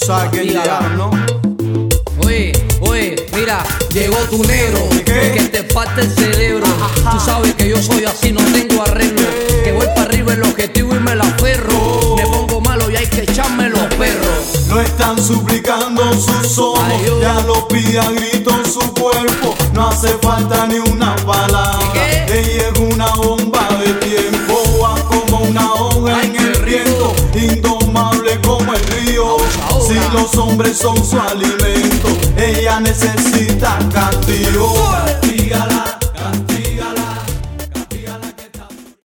sabes que llegaron, ¿no? Oye, mira, llegó tu negro, que te parte el cerebro. Tú sabes que yo soy así, no tengo arreglo. Que voy para arriba el objetivo y me la aferro. Me pongo malo y hay que echarme los perros. No están suplicando sus ojos, ya lo pide a gritos su cuerpo. No hace falta ni una palabra, ella es una bomba de tiempo. Va como una hoja en el viento, indomable como el río. Si los hombres son su alimento, ella necesita castigo.